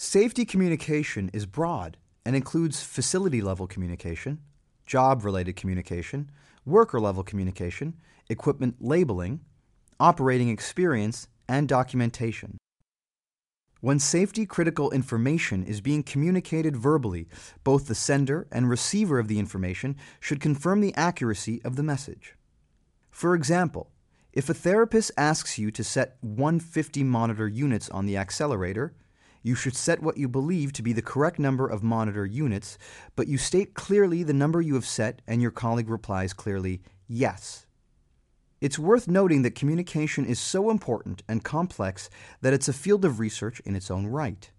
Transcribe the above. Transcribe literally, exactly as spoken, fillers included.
Safety communication is broad and includes facility-level communication, job-related communication, worker-level communication, equipment labeling, operating experience, and documentation. When safety-critical information is being communicated verbally, both the sender and receiver of the information should confirm the accuracy of the message. For example, if a therapist asks you to set one hundred fifty monitor units on the accelerator, you should set what you believe to be the correct number of monitor units, but you state clearly the number you have set and your colleague replies clearly, yes. It's worth noting that communication is so important and complex that it's a field of research in its own right.